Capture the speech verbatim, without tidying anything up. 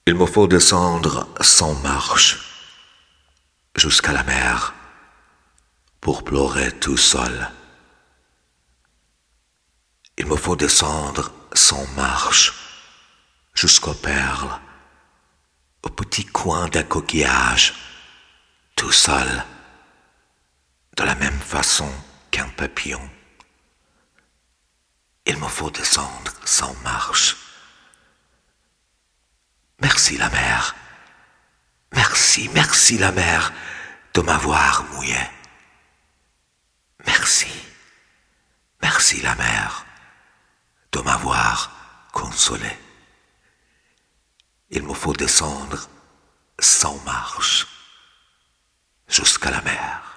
Il me faut descendre sans marche jusqu'à la mer pour pleurer tout seul. Il me faut descendre sans marche jusqu'aux perles, au petit coin d'un coquillage, tout seul, de la même façon qu'un papillon. Il me faut descendre sans marche. Merci la mer, merci, merci la mer de m'avoir mouillé. Merci, merci la mer de m'avoir consolé. Il me faut descendre sans marche jusqu'à la mer.